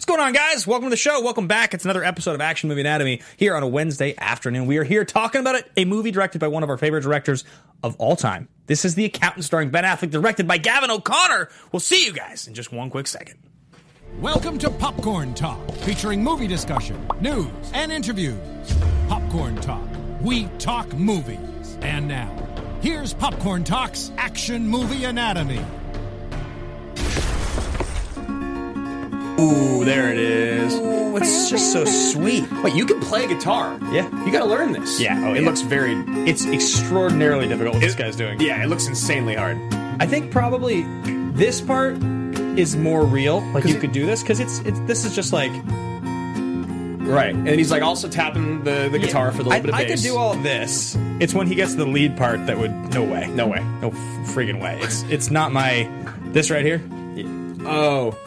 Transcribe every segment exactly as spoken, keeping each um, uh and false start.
What's going on, guys? Welcome to the show. Welcome back. It's another episode of Action Movie Anatomy here on a Wednesday afternoon. We are here talking about it, a movie directed by one of our favorite directors of all time. This is The Accountant, starring Ben Affleck, directed by Gavin O'Connor. We'll see you guys in just one quick second. Welcome to Popcorn Talk, featuring movie discussion, news, and interviews. Popcorn Talk. We talk movies. And now, here's Popcorn Talk's Action Movie Anatomy. Ooh, there it is. Ooh, it's just so sweet. Wait, you can play guitar? Yeah. You gotta learn this. Yeah. Oh, it yeah. looks very... It's extraordinarily difficult what it, this guy's doing. Yeah, it looks insanely hard. I think probably this part is more real. Like, you it, could do this, because it's, it's this is just like... Right. And he's like also tapping the, the guitar yeah. for the little I, bit of I bass. I could do all of this. It's when he gets to the lead part that would... No way. No way. No friggin' way. It's, it's not my... This right here? Yeah. Oh...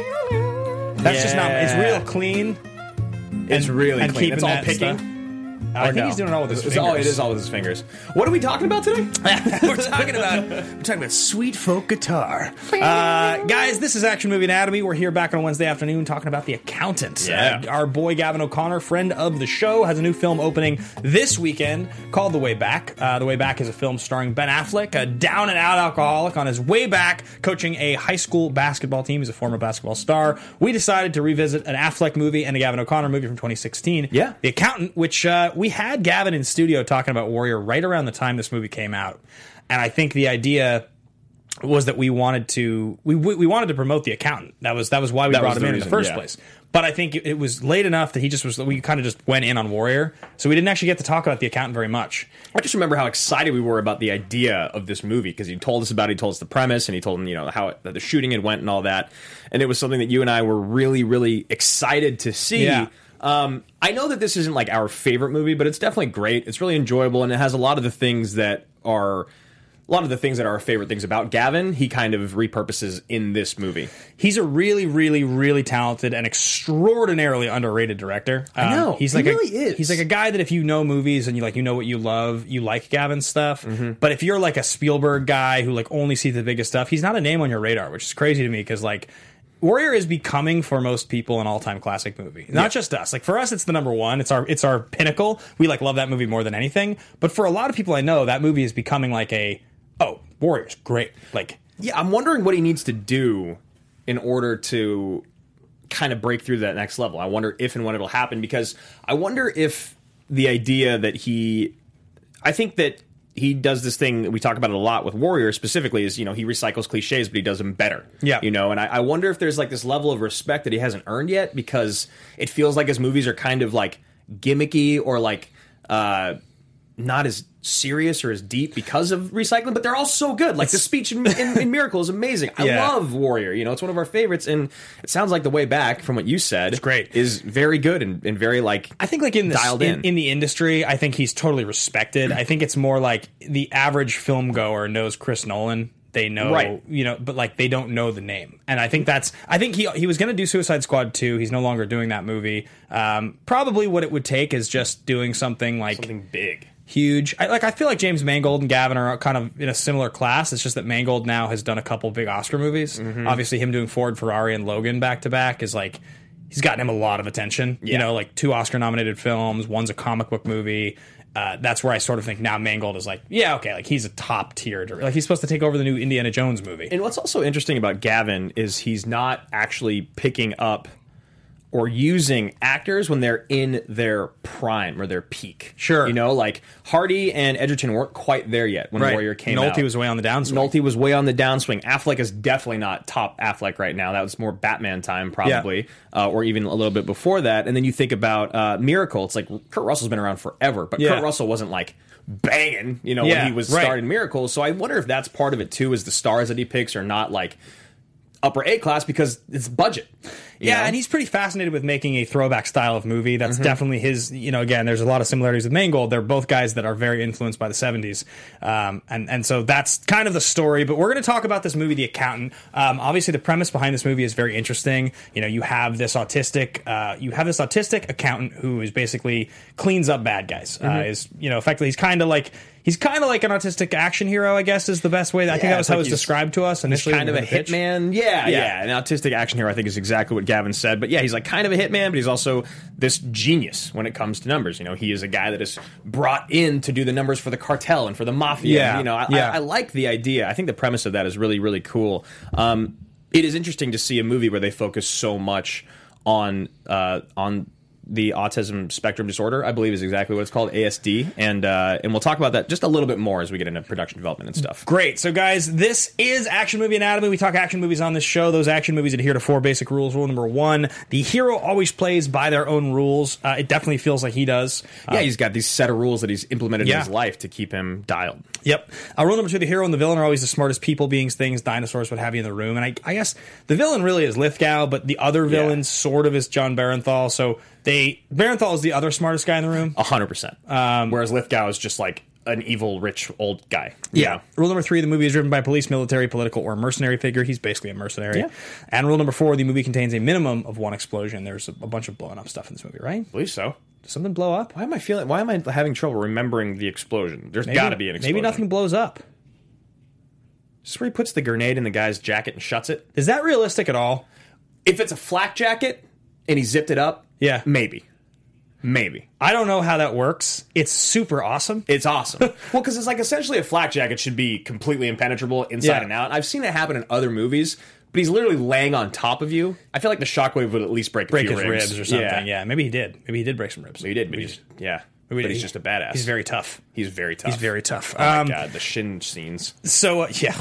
That's yeah. just not. It's real clean. It's and, really and clean. It's all picking. Stuff. I think no? he's doing it all with his it's fingers. All, it is all with his fingers. What are we talking about today? we're talking about we're talking about sweet folk guitar. Uh, guys, this is Action Movie Anatomy. We're here back on a Wednesday afternoon talking about The Accountant. Yeah. Uh, our boy Gavin O'Connor, friend of the show, has a new film opening this weekend called The Way Back. Uh, the Way Back is a film starring Ben Affleck, a down-and-out alcoholic on his way back coaching a high school basketball team. He's a former basketball star. We decided to revisit an Affleck movie and a Gavin O'Connor movie from twenty sixteen. Yeah. The Accountant, which uh, we had Gavin in studio talking about Warrior right around the time this movie came out, and I think the idea was that we wanted to we we wanted to promote The Accountant. That was that was why we that brought him the in reason, in the first yeah. place. But I think it, it was late enough that he just was we kind of just went in on Warrior, so we didn't actually get to talk about The Accountant very much. I just remember how excited we were about the idea of this movie, because he told us about it, he told us the premise, and he told him, you know, how it, the shooting had went and all that, and it was something that you and I were really really excited to see. Yeah. Um, I know that this isn't like our favorite movie, but it's definitely great. It's really enjoyable, and it has a lot of the things that are a lot of the things that are our favorite things about Gavin. He kind of repurposes in this movie. He's a really, really, really talented and extraordinarily underrated director. Um, I know he's like he a, really is. He's like a guy that if you know movies and you like you know what you love, you like Gavin's stuff. Mm-hmm. But if you're like a Spielberg guy who like only sees the biggest stuff, he's not a name on your radar, which is crazy to me because like. Warrior is becoming for most people an all-time classic movie. Not yeah. just us. Like for us, it's the number one. It's our it's our pinnacle. We like love that movie more than anything. But for a lot of people I know, that movie is becoming like a oh, Warrior's great. Like yeah, I'm wondering what he needs to do in order to kind of break through that next level. I wonder if and when it'll happen, because I wonder if the idea that he, I think that. He does this thing that we talk about it a lot with Warrior specifically is, you know, he recycles cliches, but he does them better. Yeah. You know, and I, I wonder if there's like this level of respect that he hasn't earned yet, because it feels like his movies are kind of like gimmicky or like uh, not as serious or as deep because of recycling, but they're all so good. Like the speech in, in, in Miracle is amazing. I yeah. love Warrior. You know, it's one of our favorites, and it sounds like The Way Back, from what you said, it's great. Is very good and, and very like I think like in the dialed in, in. in the industry, I think he's totally respected. I think it's more like the average film goer knows Chris Nolan. They know, right. you know, but like they don't know the name, and I think that's. I think he he was going to do Suicide Squad two. He's no longer doing that movie. Um, probably what it would take is just doing something like something big. Huge. I, like I feel like James Mangold and Gavin are kind of in a similar class. It's just that Mangold now has done a couple big Oscar movies. Mm-hmm. Obviously, him doing Ford, Ferrari, and Logan back to back is like he's gotten him a lot of attention. Yeah. You know, like two Oscar nominated films. One's a comic book movie. Uh, that's where I sort of think now Mangold is like, yeah, okay, like he's a top tier. Like he's supposed to take over the new Indiana Jones movie. And what's also interesting about Gavin is he's not actually picking up or using actors when they're in their prime or their peak. Sure. You know, like Hardy and Edgerton weren't quite there yet when right. Warrior came Nolte out. Nolte was way on the downswing. Nolte was way on the downswing. Affleck is definitely not top Affleck right now. That was more Batman time, probably, yeah. uh, or even a little bit before that. And then you think about uh, Miracle. It's like Kurt Russell's been around forever, but yeah. Kurt Russell wasn't like banging, you know, yeah, when he was right. starting Miracle. So I wonder if that's part of it too, is the stars that he picks are not like upper A class because it's budget. Yeah, know? And he's pretty fascinated with making a throwback style of movie. That's mm-hmm. definitely his, you know, again, there's a lot of similarities with Mangold. They're both guys that are very influenced by the seventies. Um, and, and so that's kind of the story. But we're going to talk about this movie, The Accountant. Um, obviously, the premise behind this movie is very interesting. You know, you have this autistic, uh, you have this autistic accountant who is basically cleans up bad guys. Mm-hmm. Uh, is, you know, effectively, he's kind of like, He's kind of like an autistic action hero, I guess, is the best way. I think that was how it was described to us initially. He's kind of a pitch. hitman. Yeah, yeah, yeah. An autistic action hero, I think, is exactly what Gavin said. But yeah, he's like kind of a hitman, but he's also this genius when it comes to numbers. You know, he is a guy that is brought in to do the numbers for the cartel and for the mafia. Yeah. And, you know, I, yeah. I, I like the idea. I think the premise of that is really, really cool. Um, it is interesting to see a movie where they focus so much on uh, on the autism spectrum disorder, I believe is exactly what it's called, A S D, and uh, and we'll talk about that just a little bit more as we get into production development and stuff. Great. So, guys, this is Action Movie Anatomy. We talk action movies on this show. Those action movies adhere to four basic rules. Rule number one, the hero always plays by their own rules. Uh, it definitely feels like he does. Yeah, uh, he's got these set of rules that he's implemented yeah. in his life to keep him dialed. Yep. Uh, rule number two, the hero and the villain are always the smartest people, beings, things, dinosaurs, what have you in the room. And I, I guess the villain really is Lithgow, but the other villain Yeah. sort of is John Barenthal. So they Barenthal is the other smartest guy in the room. A hundred percent. Whereas Lithgow is just like an evil, rich, old guy. Yeah. know? Rule number three, the movie is driven by police, military, political, or mercenary figure. He's basically a mercenary. Yeah. And rule number four, the movie contains a minimum of one explosion. There's a, a bunch of blowing up stuff in this movie, right? I believe so. Does something blow up? Why am I feeling? Why am I having trouble remembering the explosion? There's got to be an explosion. Maybe nothing blows up. Is this where he puts the grenade in the guy's jacket and shuts it? Is that realistic at all? If it's a flak jacket and he zipped it up, Yeah. maybe. Maybe. I don't know how that works. It's super awesome. It's awesome. Well, because it's like essentially a flak jacket should be completely impenetrable inside Yeah. and out. I've seen it happen in other movies, but he's literally laying on top of you. I feel like the shockwave would at least break a Break few his ribs. ribs or something. Yeah. Yeah. Maybe he did. Maybe he did break some ribs. He did, but he's, yeah. Maybe but he- he's just a badass. He's very tough. He's very tough. He's very tough. Oh my Um, god, the shin scenes. So uh, yeah,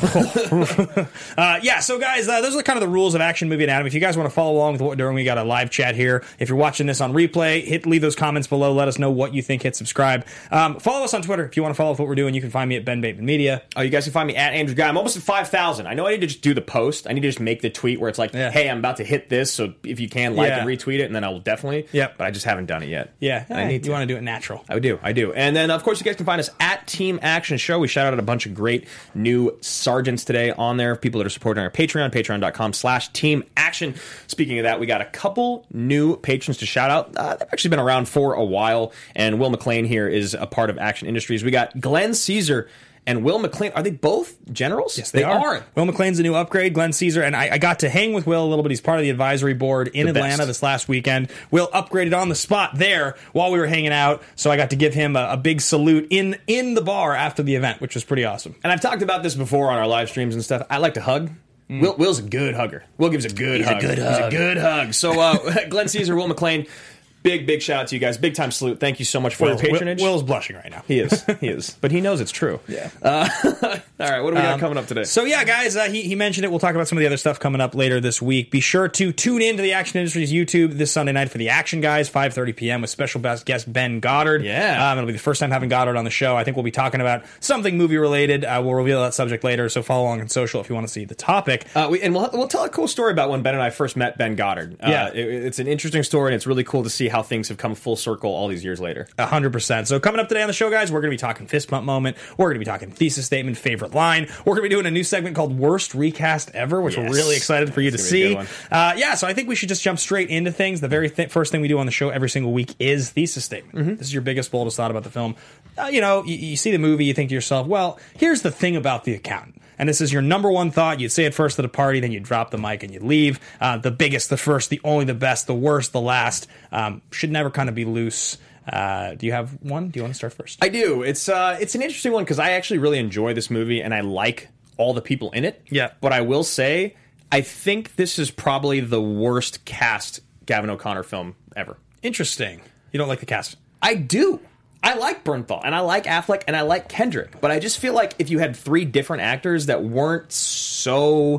uh, yeah. So guys, uh, those are kind of the rules of Action Movie Anatomy. If you guys want to follow along with what we're doing, we got a live chat here. If you're watching this on replay, hit leave those comments below. Let us know what you think. Hit subscribe. Um, follow us on Twitter if you want to follow what we're doing. You can find me at Ben Bateman Media. Oh, you guys can find me at Andrew Guy. I'm almost at five thousand. I know I need to just do the post. I need to just make the tweet where it's like, Yeah. hey, I'm about to hit this, so if you can, like Yeah. and retweet it, and then I will definitely. Yep. But I just haven't done it yet. Yeah, And I need you to. want to do it natural. I do, I do. And then, of course, you guys can find us at Team Action Show. We shout out a bunch of great new sergeants today on there, people that are supporting our Patreon, patreon.com slash Team Action. Speaking of that, we got a couple new patrons to shout out. Uh, they've actually been around for a while, and Will McLean here is a part of Action Industries. We got Glenn Caesar and Will McLean. Are they both generals? Yes, they, are. Will McLean's a new upgrade. Glenn Caesar, and I, I got to hang with Will a little bit. He's part of the advisory board in The Atlanta best. this last weekend. Will upgraded on the spot there while we were hanging out, so I got to give him a, a big salute in in the bar after the event, which was pretty awesome. And I've talked about this before on our live streams and stuff. I like to hug. Will, Will's a good hugger. Will gives a good He's a hug. good He's hug. a good hug. So, uh, Glenn Caesar, Will McLean, big, big shout out to you guys. Big time salute. Thank you so much for Will's, your patronage. Will, Will's blushing right now. He is. He is. But he knows it's true. Yeah. Uh, all right. What do we got Um, coming up today? So yeah, guys, uh, he, he mentioned it. We'll talk about some of the other stuff coming up later this week. Be sure to tune in to the Action Industries YouTube this Sunday night for the Action Guys, five thirty p.m. with special best guest Ben Goddard. Yeah. um, it'll be the first time having Goddard on the show. I think we'll be talking about something movie related. Uh, we'll reveal that subject later, so follow along on social if you want to see the topic. Uh, we, and we'll, we'll tell a cool story about when Ben and I first met Ben Goddard. Uh, Yeah. it, it's an interesting story, and it's really cool to see how things have come full circle all these years later. A hundred percent. So coming up today on the show, guys, we're going to be talking fist bump moment. We're going to be talking thesis statement, favorite line. We're going to be doing a new segment called Worst Recast Ever, which Yes. we're really excited for you That's to gonna be a see. good Uh, yeah, so I think we should just jump straight into things. The very th- first thing we do on the show every single week is thesis statement. Mm-hmm. This is your biggest, boldest thought about the film. Uh, you know, you, you see the movie, you think to yourself, well, here's the thing about The Accountant. And this is your number one thought. You'd say it first at a party, then you drop the mic and you leave. Uh, the biggest, the first, the only, the best, the worst, the last. Um, should never kind of be loose. Uh, do you have one? Do you want to start first? I do. It's uh, it's an interesting one because I actually really enjoy this movie, and I like all the people in it. Yeah. But I will say, I think this is probably the worst cast Gavin O'Connor film ever. Interesting. You don't like the cast? I do. I like Bernthal, and I like Affleck, and I like Kendrick. But I just feel like if you had three different actors that weren't so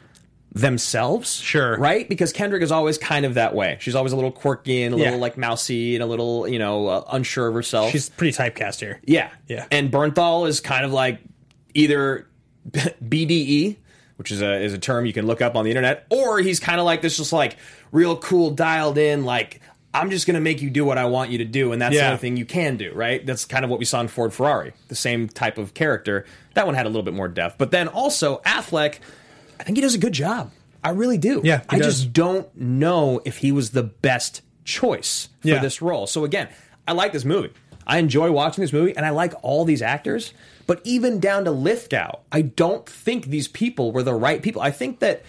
themselves, Sure. right? Because Kendrick is always kind of that way. She's always a little quirky and a Yeah. little like mousy and a little, you know, uh, unsure of herself. She's pretty typecast here. Yeah. Yeah. And Bernthal is kind of like either B D E, which is a is a term you can look up on the internet, or he's kind of like this just like real cool, dialed in, like I'm just going to make you do what I want you to do, and that's Yeah. the only thing you can do, right? That's kind of what we saw in Ford Ferrari, the same type of character. That one had a little bit more depth. But then also Affleck, I think he does a good job. I really do. Yeah, he I does. just don't know if he was the best choice for Yeah. this role. So again, I like this movie. I enjoy watching this movie, and I like all these actors. But even down to Lithgow, I don't think these people were the right people. I think that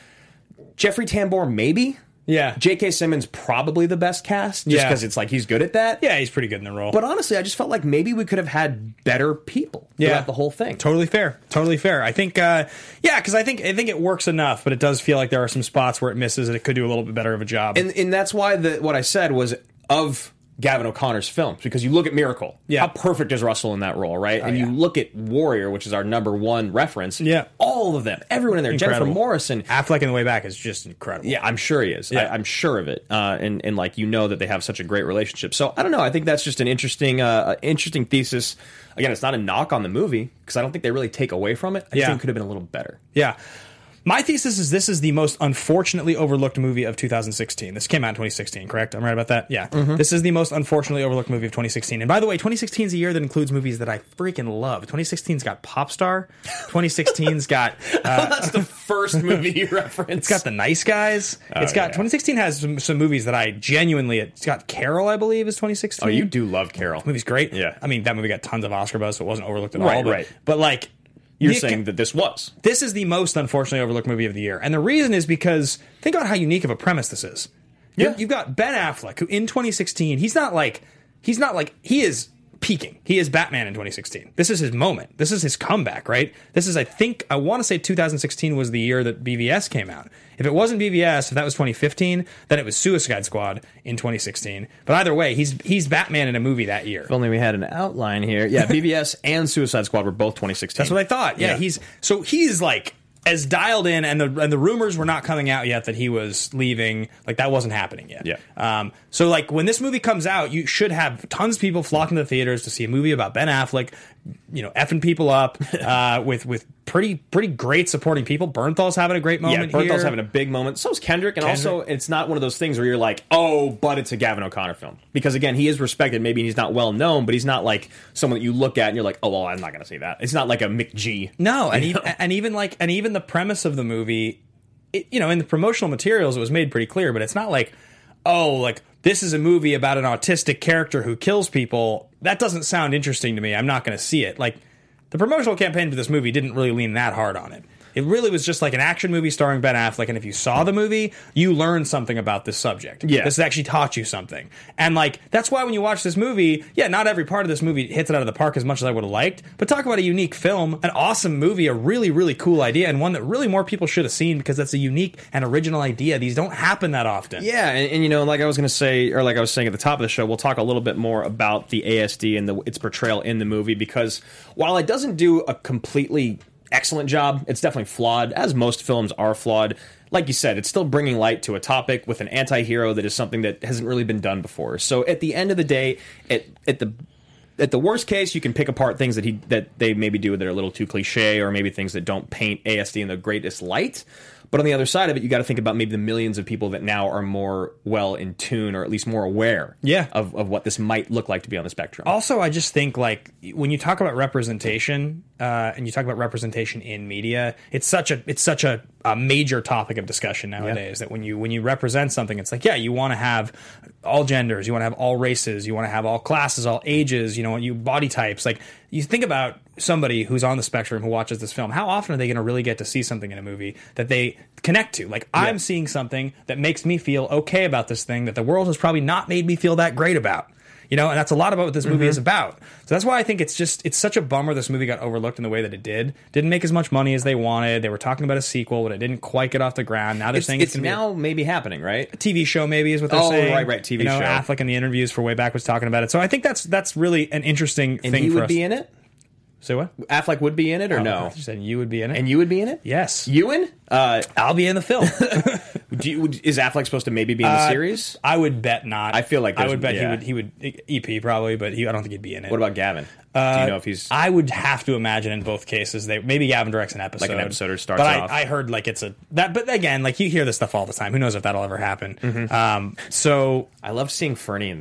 Jeffrey Tambor, maybe. Yeah. J K. Simmons, probably the best cast, just Yeah. because it's like he's good at that. Yeah, he's pretty good in the role. But honestly, I just felt like maybe we could have had better people Yeah. throughout the whole thing. Totally fair. Totally fair. I think, uh, yeah, because I think I think it works enough, but it does feel like there are some spots where it misses and it could do a little bit better of a job. And, and that's why the, what I said was of Gavin O'Connor's films, because you look at Miracle, Yeah. how perfect is Russell in that role, right? and yeah. you look at Warrior, which is our number one reference. Yeah. all of them, everyone in there, Incredible. Jennifer Morrison. Affleck in The Way Back is just incredible. Yeah, I'm sure he is. Yeah. I, I'm sure of it. Uh, and and like you know that they have such a great relationship. So I don't know. I think that's just an interesting uh, interesting thesis. Again, it's not a knock on the movie because I don't think they really take away from it. I just Yeah. think it could have been a little better. Yeah. My thesis is this is the most unfortunately overlooked movie of two thousand sixteen. This came out in twenty sixteen, correct? I'm right about that? Yeah. Mm-hmm. This is the most unfortunately overlooked movie of twenty sixteen. And by the way, twenty sixteen is a year that includes movies that I freaking love. twenty sixteen's got Popstar. twenty sixteen's got... Uh, That's the first movie you referenced. It's got The Nice Guys. It's got... yeah. twenty sixteen has some, some movies that I genuinely... It's got Carol, I believe, is twenty sixteen. Oh, you do love Carol. The movie's great. Yeah. I mean, that movie got tons of Oscar buzz, so it wasn't overlooked at Right, all. But, right. But, like... You're the- saying that this was. This is the most unfortunately overlooked movie of the year. And the reason is because think about how unique of a premise this is. You- Yeah. You've got Ben Affleck, who in twenty sixteen, he's not like, he's not like, he is peaking. He is Batman in twenty sixteen. This is his moment. This is his comeback, right? This is, I think, I want to say two thousand sixteen was the year that B V S came out. If it wasn't B V S, if that was twenty fifteen, then it was Suicide Squad in twenty sixteen. But either way, he's he's Batman in a movie that year. If only we had an outline here. Yeah, B V S and Suicide Squad were both twenty sixteen. That's what I thought. Yeah, Yeah. he's so he's like as dialed in, and the and the rumors were not coming out yet that he was leaving. Like that wasn't happening yet. Yeah. Um. So like when this movie comes out, you should have tons of people flocking to the theaters to see a movie about Ben Affleck, you know, effing people up uh, with with pretty pretty great supporting people. Bernthal's having a great Yeah, moment Bernthal's here. having a big moment. So is Kendrick, and Kendrick. also it's not one of those things where you're like, oh, but it's a Gavin O'Connor film. Because again, he is respected. Maybe he's not well known, but he's not like someone that you look at and you're like, oh, well, I'm not going to say that. It's not like a McG. No, and You even, know? and even like and even the premise of the movie, it, you know, in the promotional materials, it was made pretty clear. But it's not like, oh, like this is a movie about an autistic character who kills people. That doesn't sound interesting to me. I'm not going to see it. Like the promotional campaign for this movie didn't really lean that hard on it. It really was just like an action movie starring Ben Affleck, and if you saw the movie, you learned something about this subject. Yeah. This actually taught you something. And like that's why when you watch this movie, yeah, not every part of this movie hits it out of the park as much as I would have liked, but talk about a unique film, an awesome movie, a really, really cool idea, and one that really more people should have seen because that's a unique and original idea. These don't happen that often. Yeah, and, and you know, like I was going to say, or like I was saying at the top of the show, we'll talk a little bit more about the A S D and the, its portrayal in the movie, because while it doesn't do a completely excellent job, it's definitely flawed, as most films are flawed. Like you said, it's still bringing light to a topic with an anti-hero that is something that hasn't really been done before. So at the end of the day, at, at the at the worst case, you can pick apart things that he that they maybe do that are a little too cliche, or maybe things that don't paint A S D in the greatest light. But on the other side of it, you got to think about maybe the millions of people that now are more well in tune, or at least more aware Yeah. of, of what this might look like to be on the spectrum. Also, I just think like when you talk about representation uh, and you talk about representation in media, it's such a it's such a, a major topic of discussion nowadays. That when you when you represent something, it's like yeah, you want to have all genders, you want to have all races, you want to have all classes, all ages, you know, you body types. Like you think about somebody who's on the spectrum who watches this film, how often are they going to really get to see something in a movie that they connect to? Like I'm seeing something that makes me feel okay about this thing that the world has probably not made me feel that great about. You know, and that's a lot about what this movie Mm-hmm. is about. So that's why I think it's just, it's such a bummer this movie got overlooked in the way that it did. Didn't make as much money as they wanted. They were talking about a sequel, but it didn't quite get off the ground. Now they're it's saying it's it's, going to now maybe happening, right? be a T V show, maybe is what they're Oh, saying. right, right, T V you know, show. Affleck in the interviews for Way Back was talking about it. So I think that's that's really an interesting And thing he for would us. be in it? Say what? Affleck would be in it, or Oh, no? You said you would be in it? And you would be in it? Yes. Ewan? Uh, I'll be in the film. do you, would- is Affleck supposed to maybe be in the Uh, series? I would bet not. I feel like I there's- would bet yeah. he would he would E P probably, but he, I don't think he'd be in it. What about Gavin? do you know if he's... I would have to imagine in both cases they maybe Gavin directs an episode, Like an episode or starts But I, off. I heard like it's a that. But again, like you hear this stuff all the time. Who knows if that'll ever happen? Mm-hmm. Um, so I loved seeing Fernie in this.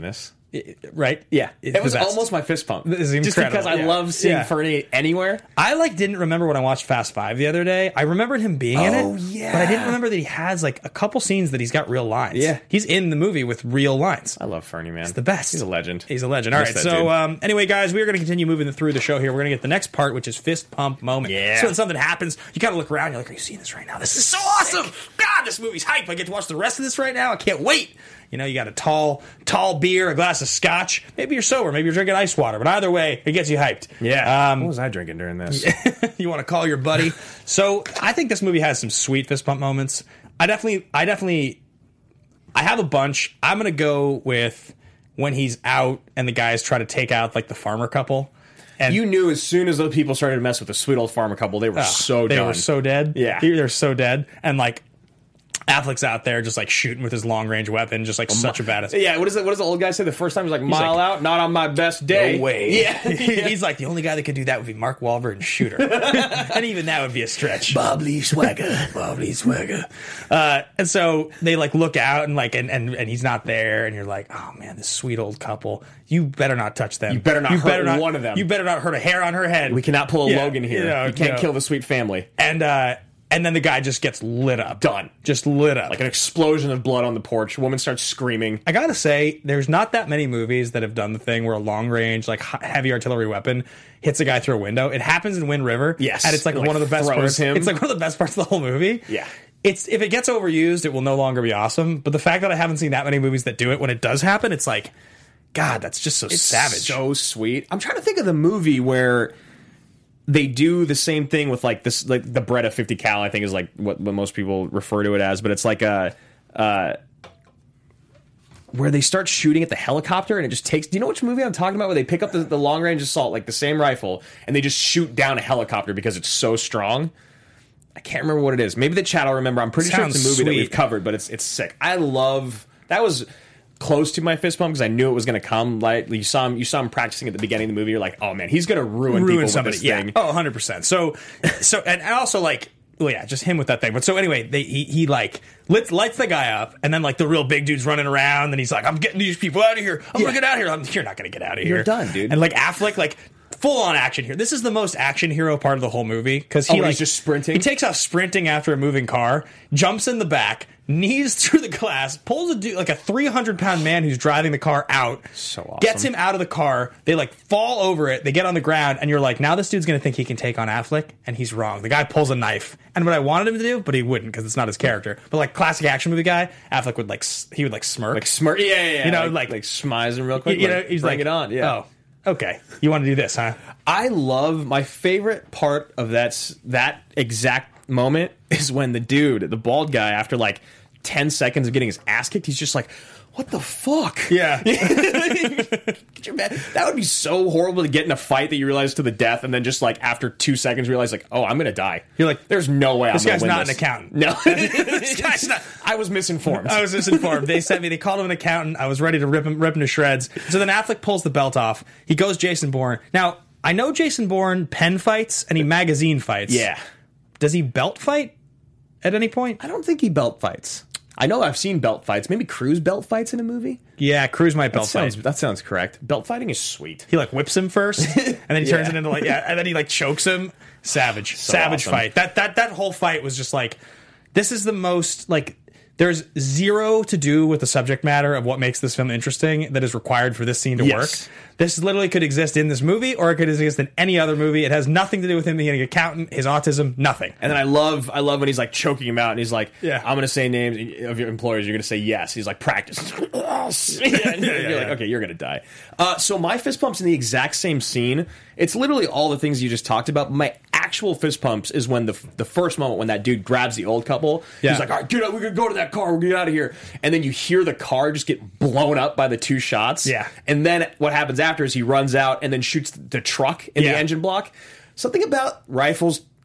right? Yeah, It's it was the best. almost my fist pump. This is just incredible, because I yeah. love seeing Yeah. Fernie anywhere. I like didn't remember when I watched Fast Five the other day. I remembered him being in it, Oh, yeah. but I didn't remember that he has like a couple scenes that he's got real lines. Yeah. he's in the movie with real lines. I love Fernie, man. He's the best. He's a legend. He's a legend. All Miss right. that So dude. um, anyway, guys, we are going to continue moving through the show here. We're going to get the next part, which is fist pump moment. Yeah. So when something happens, you kind of look around. You're like, "Are you seeing this right now? This is so awesome! God, this movie's hype. I get to watch the rest of this right now. I can't wait." You know, you got a tall, tall beer, a glass of scotch. Maybe you're sober. Maybe you're drinking ice water. But either way, it gets you hyped. Yeah. Um, what was I drinking during this? you want to call your buddy. So I think this movie has some sweet fist pump moments. I definitely, I definitely, I have a bunch. I'm gonna go with when he's out and the guys try to take out like the farmer couple. And You knew as soon as those people started to mess with the sweet old farmer couple, they were so they done. were so dead. Yeah. they're so dead. And like Affleck's out there just like shooting with his long range weapon, just like such a badass. Yeah, what, is it, what does the old guy say the first time? He's like, mile like, out, not on my best day. No way. Yeah. He's like, the only guy that could do that would be Mark Wahlberg and Shooter. And even that would be a stretch. Bob Lee Swagger. Bob Lee Swagger. Uh, and so they like look out and like, and, and, and he's not there. And you're like, oh man, this sweet old couple. You better not touch them. You better not hurt one of them. You better not hurt a hair on her head. We cannot pull a Yeah, Logan here. you know, you can't no. kill the sweet family. And, uh, and then the guy just gets lit up. Done. Just lit up. Like an explosion of blood on the porch. Woman starts screaming. I gotta say, there's not that many movies that have done the thing where a long range, like h- heavy artillery weapon hits a guy through a window. It happens in Wind River. Yes. And it's like, It, like, one of the best throws parts. him. It's like one of the best parts of the whole movie. Yeah. It's if it gets overused, it will no longer be awesome. But the fact that I haven't seen that many movies that do it when it does happen, it's like, God, that's just so It's savage. so sweet. I'm trying to think of the movie where they do the same thing with like this, like the Beretta fifty cal. I think is like what, what most people refer to it as, but it's like a uh, where they start shooting at the helicopter and it just takes. Do you know which movie I'm talking about? Where they pick up the, the long range assault, like the same rifle, and they just shoot down a helicopter because it's so strong. I can't remember what it is. Maybe the chat will remember. I'm pretty Sounds sure it's a movie that sweet. we've covered, but it's it's sick. I love that was. Close to my fist pump because I knew it was going to come. Like you saw him, you saw him practicing at the beginning of the movie. You're like, oh man, he's going to ruin, ruin people somebody. with this Yeah. thing. Oh, one hundred percent. So, so, and also like, well, yeah, just him with that thing. But so anyway, they, he, he like lit, lights the guy up, and then like the real big dude's running around, and he's like, I'm getting these people out of here. I'm Yeah. gonna get out of here. I'm, you're not gonna get out of here. You're done, dude. And like Affleck, like full on action here. This is the most action hero part of the whole movie because he Oh, like he's just sprinting? He takes off sprinting after a moving car, jumps in the back, knees through the glass, pulls a dude like a three hundred pound man who's driving the car out. So awesome. Gets him out of the car. They like fall over it. They get on the ground, and you're like, now this dude's gonna think he can take on Affleck, and he's wrong. The guy pulls a knife, and what I wanted him to do, but he wouldn't because it's not his character. But like classic action movie guy, Affleck would like s- he would like smirk, Like smirk, yeah, yeah, yeah. You know, like like- like smize him real quick. you like, know, he's bring like, it on. Yeah. Oh, okay. You want to do this, huh? I love my favorite part of that s- that exact moment is when the dude, the bald guy, after like ten seconds of getting his ass kicked, he's just like, what the fuck? Yeah. Could you imagine? That would be so horrible to get in a fight that you realize to the death, and then just like after two seconds realize like, oh, I'm gonna die. You're like, there's no way I'm this gonna guy's win not this. an accountant. No, This guy's not. I was misinformed. I was misinformed. They sent me. They called him an accountant. I was ready to rip him, rip him to shreds. So then Affleck pulls the belt off. He goes Jason Bourne. Now I know Jason Bourne pen fights and he magazine fights. Yeah. Does he belt fight at any point? I don't think he belt fights. I know I've seen belt fights. Maybe Cruise belt fights in a movie. Yeah, Cruz might belt That sounds, fight. that sounds correct. Belt fighting is sweet. He like whips him first, and then he turns Yeah. it into like yeah, and then he like chokes him. Savage, So savage awesome. fight. That that that whole fight was just like, this is the most like. There's zero to do with the subject matter of what makes this film interesting that is required for this scene to Yes. work. This literally could exist in this movie, or it could exist in any other movie. It has nothing to do with him being an accountant, his autism, nothing. And then I love, I love when he's like choking him out, and he's like, Yeah. I'm going to say names of your employers. You're going to say yes." He's like, "Practice." Yes. And yeah, you're like, yeah. "Okay, you're going to die." Uh, so my fist pumps in the exact same scene. It's literally all the things you just talked about. My actual fist pumps is when the the first moment when that dude grabs the old couple. Yeah. He's like, "All right, get out. We're going to go to that car. We're going to get out of here." And then you hear the car just get blown up by the two shots. Yeah. And then what happens after is he runs out and then shoots the truck in Yeah. the engine block. Something about rifles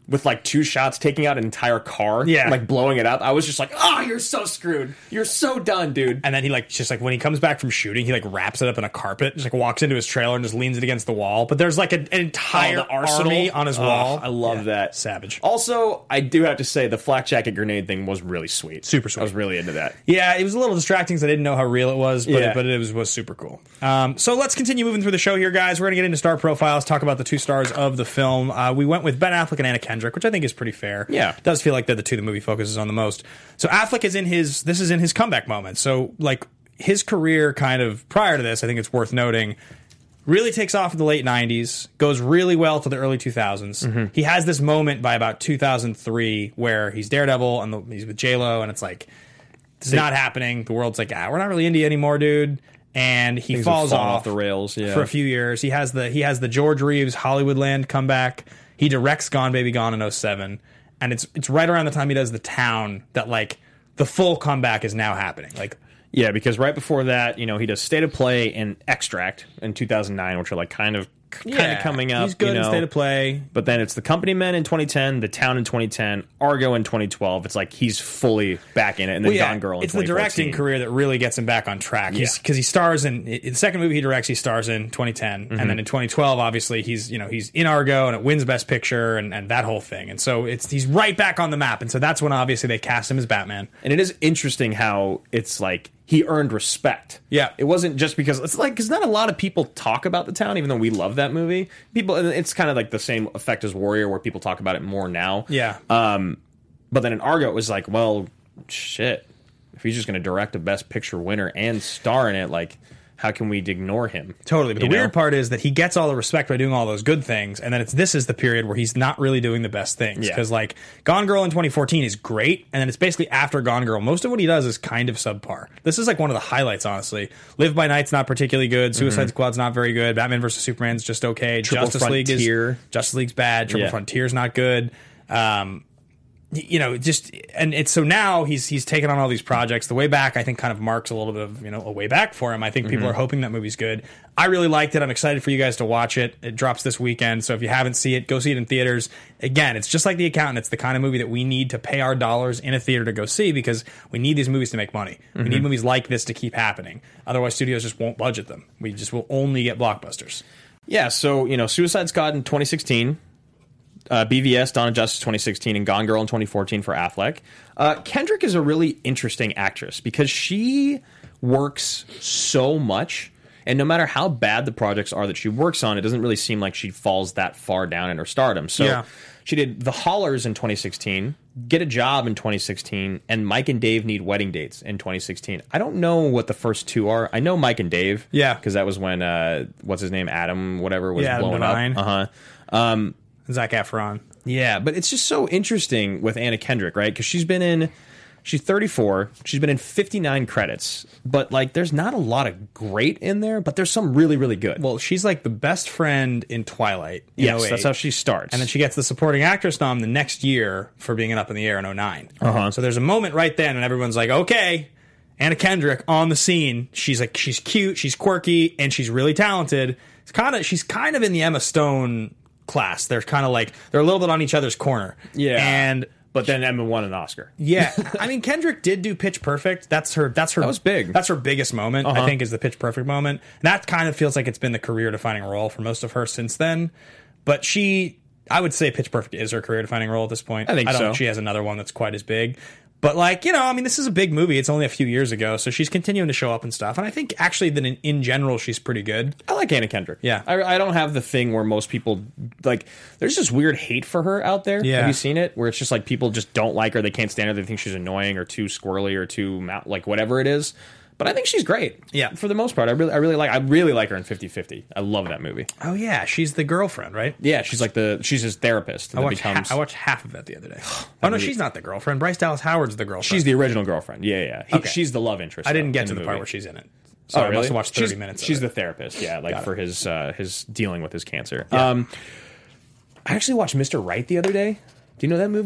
with like two shots taking out an entire car, Yeah. like blowing it up. I was just like, oh, you're so screwed. You're so done, dude. And then he like just like when he comes back from shooting, he like wraps it up in a carpet, just like walks into his trailer and just leans it against the wall. But there's like a, an entire Oh, the arsenal army on his Oh, wall. I love Yeah. that. Savage. Also, I do have to say the flak jacket grenade thing was really sweet. Super sweet. I was really into that. Yeah, it was a little distracting because I didn't know how real it was, but, Yeah. it, but it was, was super cool. Um, so let's continue moving through the show here, guys. We're going to get into star profiles, talk about the two stars of the film. Uh, we went with Ben Affleck and Anna Kendrick, which I think is pretty fair. Yeah. It does feel like they're the two the movie focuses on the most. So Affleck is in his, this is in his comeback moment. So like his career kind of prior to this, I think it's worth noting, really takes off in the late nineties, goes really well to the early two thousands. Mm-hmm. He has this moment by about two thousand three where he's Daredevil and the, he's with J-Lo, and it's like, this is not happening. The world's like, ah, we're not really into you anymore, dude. And he Things have falls fallen off, off the rails, yeah. for a few years. He has the he has the George Reeves Hollywoodland comeback. He directs Gone Baby Gone in oh seven, and it's it's right around the time he does The Town that like the full comeback is now happening. Like, Yeah, because right before that, you know, he does State of Play and Extract in two thousand nine, which are like kind of kind yeah, of coming up. He's good you know. in State of Play. But then it's The Company Men in twenty ten, The Town in twenty ten, Argo in twenty twelve. It's like he's fully back in it, and then Well, yeah, Gone Girl in it's the twenty fourteen. directing career that really gets him back on track. Yeah. Because he stars in, in the second movie he directs, he stars in twenty ten, Mm-hmm. and then in twenty twelve, obviously he's you know he's in Argo and it wins Best Picture and, and that whole thing, and so it's he's right back on the map, and so that's when obviously they cast him as Batman. And it is interesting how it's like he earned respect. Yeah. It wasn't just because it's like because not a lot of people talk about The Town, even though we love that movie. People, and it's kind of like the same effect as Warrior, where people talk about it more now. Yeah, Um, but then in Argo, it was like, well, shit. If he's just going to direct a Best Picture winner and star in it, like, how can we ignore him? totally. But the You know? weird part is that he gets all the respect by doing all those good things, and then it's this is the period where he's not really doing the best things. Yeah. Because like Gone Girl in twenty fourteen is great, and then it's basically after Gone Girl. Most of what he does is kind of subpar. This is like one of the highlights, honestly. Live by Night's not particularly good. Suicide Squad's not very good. Batman versus Superman's just okay. Triple Justice League Frontier. is Justice League's bad. Triple Yeah. Frontier's not good. Um, you know, just and it's so now he's he's taken on all these projects. The Way Back, I think, kind of marks a little bit of you know a way back for him. I think people are hoping that movie's good. I really liked it. I'm excited for you guys to watch it. It drops this weekend, so if you haven't seen it, go see it in theaters. Again, it's just like The Accountant. It's the kind of movie that we need to pay our dollars in a theater to go see because we need these movies to make money. We need movies like this to keep happening. Otherwise, studios just won't budget them. We just will only get blockbusters. Yeah, so, you know, Suicide Squad in twenty sixteen, uh, B V S, Dawn of Justice twenty sixteen, and Gone Girl in twenty fourteen for Affleck. Uh, Kendrick is a really interesting actress because she works so much, and no matter how bad the projects are that she works on, it doesn't really seem like she falls that far down in her stardom. So Yeah. she did The Haulers in twenty sixteen, Get a Job in twenty sixteen, and Mike and Dave Need Wedding Dates in twenty sixteen. I don't know what the first two are. I know Mike and Dave. Yeah. Because that was when, uh, what's his name, Adam, whatever, was Yeah, Adam blowing Devine. up. Uh-huh. Um, Zac Efron. yeah, but it's just so interesting with Anna Kendrick, right? Because she's been in, she's thirty-four, she's been in fifty-nine credits, but like there's not a lot of great in there, but there's some really, really good. Well, she's like the best friend in Twilight. in yes, oh eight. that's how she starts. And then she gets the supporting actress nom the next year for being in Up in the Air in oh nine. Uh-huh. So there's a moment right then, and everyone's like, okay, Anna Kendrick on the scene. She's like, she's cute, she's quirky, and she's really talented. It's kind of, she's kind of in the Emma Stone class. They're kind of like, they're a little bit on each other's corner. yeah, And but then Emma won an Oscar. yeah, I mean Kendrick did do Pitch Perfect. That's her. That's her. That was big. That's her biggest moment. Uh-huh. I think is the Pitch Perfect moment. And that kind of feels like it's been the career defining role for most of her since then. But she, I would say Pitch Perfect is her career defining role at this point. I think I don't so. think she has another one that's quite as big. But like you know, I mean, this is a big movie. It's only a few years ago, so she's continuing to show up and stuff. And I think actually that in, in general, she's pretty good. I like Anna Kendrick. Yeah. I, I don't have the thing where most people like. There's this weird hate for her out there. Yeah. Have you seen it? Where it's just like people just don't like her. They can't stand her. They think she's annoying or too squirrely or too mou- like whatever it is. But I think she's great. Yeah. For the most part, I really, I really like. I really like her in fifty fifty. I love that movie. Oh yeah, she's the girlfriend, right? Yeah, she's like the she's his therapist. I that watched, becomes, ha- I watched half of it the other day. Oh no, she's not the girlfriend. Bryce Dallas Howard's the girlfriend. she's the original girlfriend. Yeah, yeah. He, Okay. She's the love interest. I didn't though, get in to the, the part movie. where she's in it. So Oh, I really? must have watched thirty she's, minutes. She's of the it. therapist. Yeah, like Got for it. his uh, his dealing with his cancer. Um, I actually watched Mister Right the other day. Do you know that movie?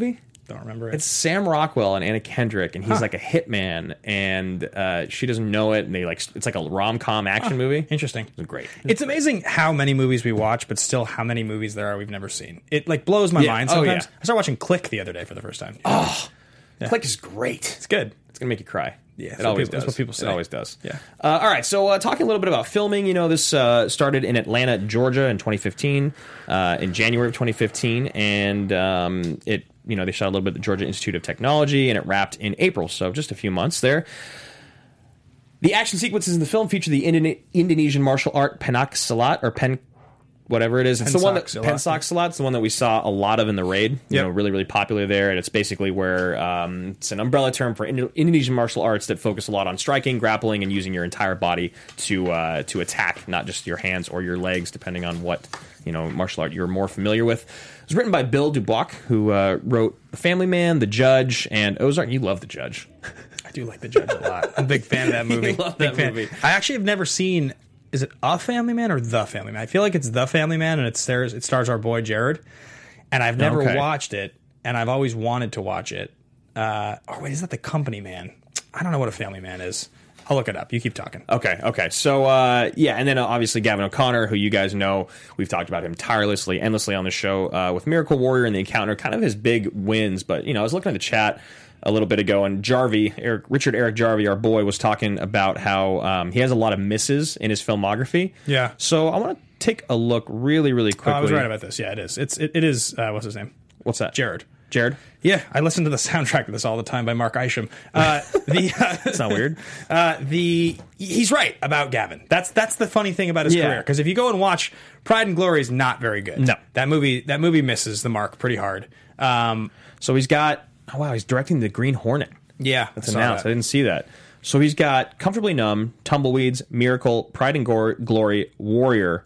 Don't remember it. It's Sam Rockwell and Anna Kendrick, and he's Huh. like a hitman, and uh, she doesn't know it. And they like it's like a rom com action movie. Interesting. It's great. It's amazing how many movies we watch, but still how many movies there are we've never seen. It like blows my Yeah. mind Oh, sometimes. yeah. I started watching Click the other day for the first time. Oh, Click is great. It's good. It's gonna make you cry. Yeah, that's it what always people- does. that's what people say. It always does. Yeah. Uh, all right. So uh, talking a little bit about filming, you know, this uh, started in Atlanta, Georgia, in twenty fifteen, uh, in January of twenty fifteen, and um, it, you know, they shot a little bit at the Georgia Institute of Technology, and it wrapped in April. So just a few months there. The action sequences in the film feature the Indone- Indonesian martial art pencak silat or pen. Whatever it is, it's the one that Pencak silat. Pencak silat. It's the one that we saw a lot of in the raid. You Yep. know, really, really popular there, and it's basically where um, it's an umbrella term for Indo- Indonesian martial arts that focus a lot on striking, grappling, and using your entire body to uh, to attack, not just your hands or your legs, depending on what you know martial art you're more familiar with. It was written by Bill Dubois, who uh, wrote The Family Man, The Judge, and Ozark. You love The Judge. I do like The Judge a lot. I'm a big fan of that movie. You love Big that fan. movie. I actually have never seen. Is it A Family Man or The Family Man? I feel like it's The Family Man, and it stars it stars our boy Jared. And I've never Okay. watched it, and I've always wanted to watch it. Uh, or wait, is that The Company Man? I don't know what A Family Man is. I'll look it up. You keep talking. Okay, okay. So, uh, yeah, and then uh, obviously Gavin O'Connor, who you guys know, we've talked about him tirelessly, endlessly on the show uh, with Miracle Warrior and The Encounter, kind of his big wins. But, you know, I was looking at the chat a little bit ago, and Jarvie, Eric, Richard Eric Jarvie, our boy, was talking about how um, he has a lot of misses in his filmography. Yeah. So I want to take a look really, really Oh, quickly. I was right about this. Yeah, it is. It's it, it is. Uh, what's his name? What's that? Jared. Jared? Yeah, I listen to the soundtrack of this all the time by Mark Isham. Uh, the uh, It's not weird. Uh, the he's right about Gavin. That's that's the funny thing about his Yeah. career. Because if you go and watch Pride and Glory, is not very good. No. that movie that movie misses the mark pretty hard. Um, So he's got, oh, wow, he's directing The Green Hornet. yeah, That's I saw announced. that. I didn't see that. So he's got Comfortably Numb, Tumbleweeds, Miracle, Pride and Gore, Glory, Warrior,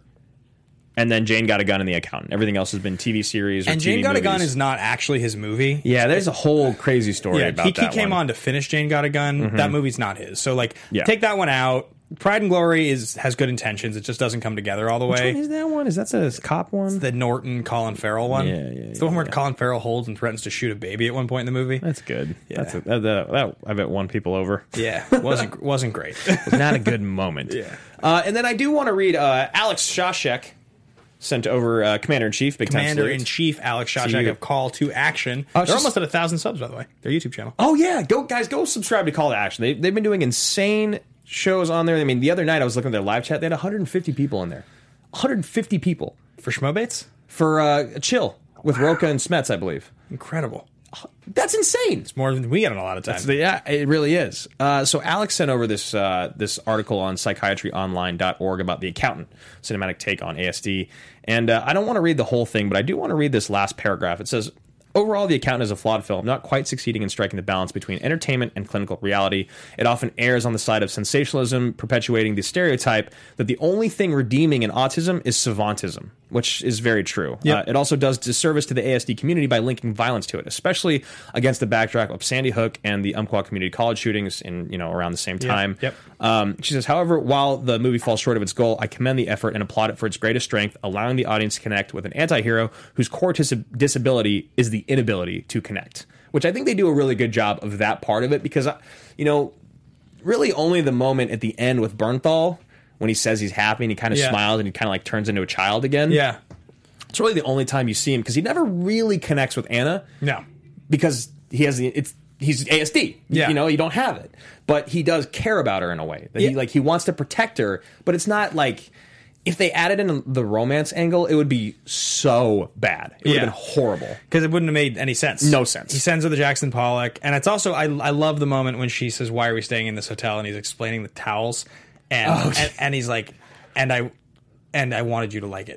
and then Jane Got a Gun and The Accountant. Everything else has been T V series or And T V Jane Got a Gun movies. is not actually his movie. Yeah, there's a whole crazy story Yeah, about he, he that came one. on to finish Jane Got a Gun. That movie's not his. So like, Yeah. take that one out. Pride and Glory is has good intentions. It just doesn't come together all the Which way. one is that one? Is that a cop one? The Norton Colin Farrell one. Yeah, yeah, It's the one where yeah. Colin Farrell holds and threatens to shoot a baby at one point in the movie. That's good. Yeah. That's a, that, that, that I bet won people over. Yeah, wasn't wasn't great. Not a good moment. Yeah. Uh, and then I do want to read uh, Alex Shashek sent over uh, Commander in Chief. Big time Commander salute. in Chief Alex To Shawshank you. of Call to Action. Oh, They're it's just- almost at a thousand subs, by the way. Their YouTube channel. Oh yeah, go guys, go subscribe to Call to Action. They they've been doing insane shows on there. I mean, the other night I was looking at their live chat. They had one hundred fifty people in there. one hundred fifty people For Schmobates? for uh, a chill with Roka and Smets, I believe. Incredible. That's insane. It's more than we get in a lot of time. So, yeah, it really is. Uh, so Alex sent over this uh, this article on psychiatry online dot org about The Accountant, cinematic take on A S D. And uh, I don't want to read the whole thing, but I do want to read this last paragraph. It says, overall, The Accountant is a flawed film, not quite succeeding in striking the balance between entertainment and clinical reality. It often errs on the side of sensationalism, perpetuating the stereotype that the only thing redeeming in autism is savantism, which is very true. Yep. Uh, it also does disservice to the A S D community by linking violence to it, especially against the backdrop of Sandy Hook and the Umpqua Community College shootings in, you know, around the same time. Yep. Um, she says, however, while the movie falls short of its goal, I commend the effort and applaud it for its greatest strength, allowing the audience to connect with an anti-hero whose core dis- disability is the inability to connect, which I think they do a really good job of that part of it because, uh, you know, really only the moment at the end with Bernthal when he says he's happy and he kind of Yeah. smiles and he kind of like turns into a child again. Yeah. It's really the only time you see him because he never really connects with Anna No. because he has the it's he's A S D. Yeah. You know, you don't have it. But he does care about her in a way. That he Yeah. like he wants to protect her, but it's not like if they added in the romance angle, it would be so bad. It would Yeah. have been horrible. Because it wouldn't have made any sense. No sense. He sends her the Jackson Pollock. And it's also, I, I love the moment when she says, why are we staying in this hotel? And he's explaining the towels. And, Oh. and, and he's like, and I, and I wanted you to like it.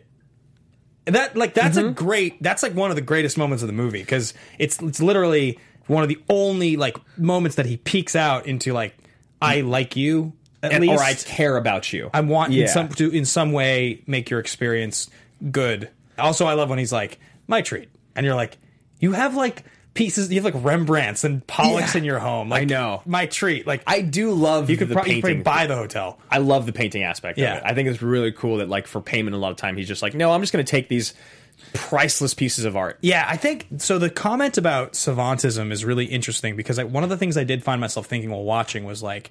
That like that's Mm-hmm. a great that's like one of the greatest moments of the movie because it's it's literally one of the only like moments that he peeks out into like I like you at And, least or I care about you. I want Yeah. in some to in some way make your experience good. Also, I love when he's like my treat, and you're like you have like pieces, you have like Rembrandts and Pollocks Yeah. in your home. Like, I know. my treat. Like I do love you could the probably, you could painting. probably buy the hotel. I love the painting aspect Yeah. of it. I think it's really cool that, like, for payment, a lot of time he's just like, no, I'm just going to take these priceless pieces of art. Yeah, I think so. The comment about savantism is really interesting because I, one of the things I did find myself thinking while watching was like,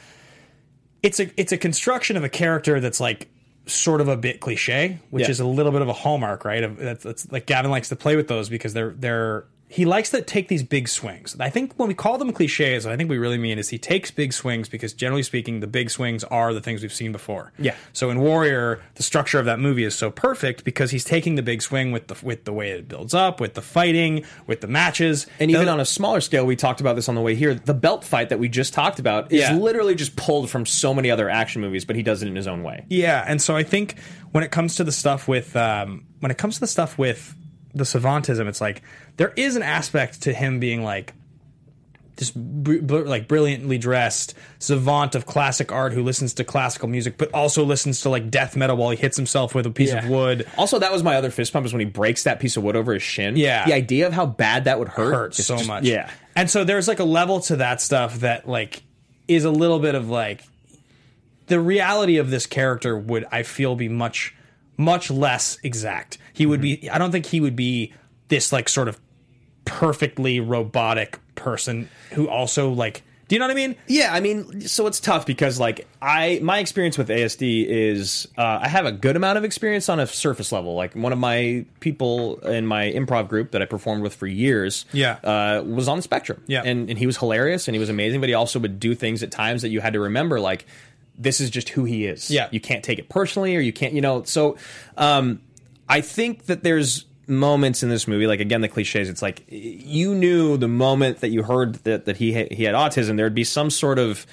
it's a it's a construction of a character that's like sort of a bit cliche, which Yeah. is a little bit of a hallmark, right? Of, that's, that's like Gavin likes to play with those because they're they're he likes to take these big swings. I think when we call them cliches, what I think we really mean is he takes big swings because generally speaking, the big swings are the things we've seen before. Yeah. So in Warrior, the structure of that movie is so perfect because he's taking the big swing with the with the way it builds up, with the fighting, with the matches, And even The- on a smaller scale, we talked about this on the way here. The belt fight that we just talked about is Yeah. literally just pulled from so many other action movies, but he does it in his own way. Yeah, and so I think when it comes to the stuff with um, when it comes to the stuff with the savantism, it's like there is an aspect to him being like just br- br- like brilliantly dressed savant of classic art who listens to classical music, but also listens to like death metal while he hits himself with a piece of wood. Also, that was my other fist pump is when he breaks that piece of wood over his shin. Yeah. The idea of how bad that would hurt. Hurts is so just- much. Yeah. And so there's like a level to that stuff that like is a little bit of like the reality of this character would I feel be much much less exact. He would be I don't think he would be this like sort of perfectly robotic person who also like do you know what I mean? Yeah, I mean, so it's tough because like I my experience with A S D is uh, I have a good amount of experience on a surface level. Like one of my people in my improv group that I performed with for years, Yeah. uh, was on the spectrum, Yeah. and and he was hilarious and he was amazing, but he also would do things at times that you had to remember like this is just who he is. Yeah. You can't take it personally or you can't, you know. So um, I think that there's moments in this movie, like again the cliches, it's like you knew the moment that you heard that, that he ha- he had autism, there'd be some sort of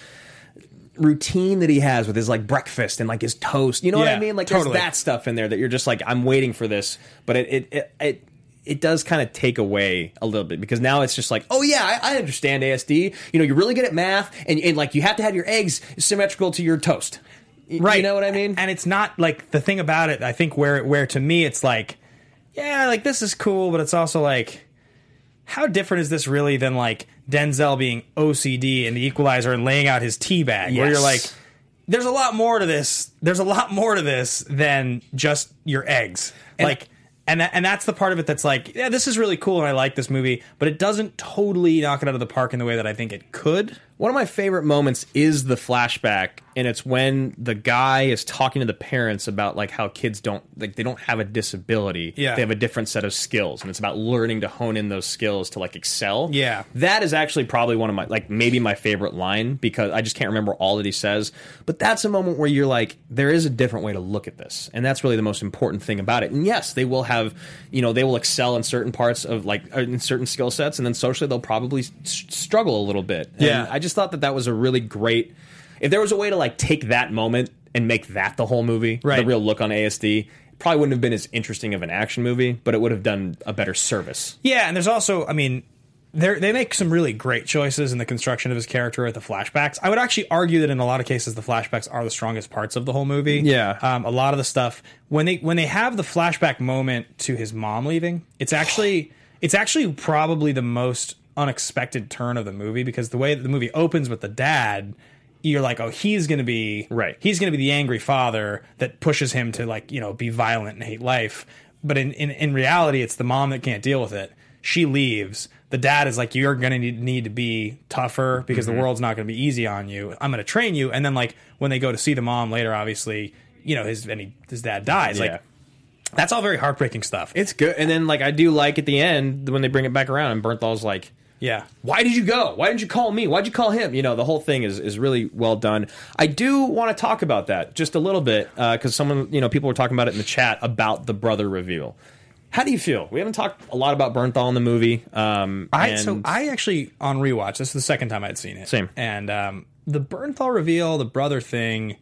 routine that he has with his like breakfast and like his toast, you know what Yeah, I mean? Like totally. there's that stuff in there that you're just like I'm waiting for this, but it it it, it it does kind of take away a little bit because now it's just like, oh yeah, I, I understand A S D. You know, you're really good at math, and, and like you have to have your eggs symmetrical to your toast. Y- Right. You know what I mean? And it's not like the thing about it, I think where where to me it's like, yeah, like this is cool, but it's also like, how different is this really than like Denzel being O C D in The Equalizer and laying out his tea bag? Where Yes. you're like, there's a lot more to this. There's a lot more to this than just your eggs. like, and that, and that's the part of it that's like, yeah, this is really cool and I like this movie, but it doesn't totally knock it out of the park in the way that I think it could. One of my favorite moments is the flashback, and it's when the guy is talking to the parents about like how kids don't like they don't have a disability. Yeah. They have a different set of skills, and it's about learning to hone in those skills to like excel. Yeah. That is actually probably one of my like maybe my favorite line because I just can't remember all that he says. But that's a moment where you're like, there is a different way to look at this. And that's really the most important thing about it. And yes, they will have, you know, they will excel in certain parts of like in certain skill sets, and then socially they'll probably s- struggle a little bit. And Yeah. I just thought that that was a really great. If there was a way to like take that moment and make that the whole movie, Right. the real look on A S D, it probably wouldn't have been as interesting of an action movie, but it would have done a better service. Yeah, and there's also, I mean, they they make some really great choices in the construction of his character at the flashbacks. I would actually argue that in a lot of cases the flashbacks are the strongest parts of the whole movie. Yeah. um, a lot of the stuff when they when they have the flashback moment to his mom leaving, it's actually it's actually probably the most unexpected turn of the movie because the way that the movie opens with the dad, you're like, oh, he's going to be Right. He's going to be the angry father that pushes him to like you know be violent and hate life. But in in, in reality, it's the mom that can't deal with it. She leaves. The dad is like, you're going to need, need to be tougher because Mm-hmm. the world's not going to be easy on you. I'm going to train you. And then like when they go to see the mom later, obviously, you know, his and he, his dad dies. Yeah. Like that's all very heartbreaking stuff. It's good. And then like I do like at the end when they bring it back around and Bernthal's like, yeah. why did you go? Why didn't you call me? Why'd you call him? You know, the whole thing is, is really well done. I do want to talk about that just a little bit because someone, you know, people were talking about it in the chat about the brother reveal. How do you feel? We haven't talked a lot about Bernthal in the movie. Um, I and so I actually on rewatch. This is the second time I'd seen it. Same. And um, the Bernthal reveal, the brother thing,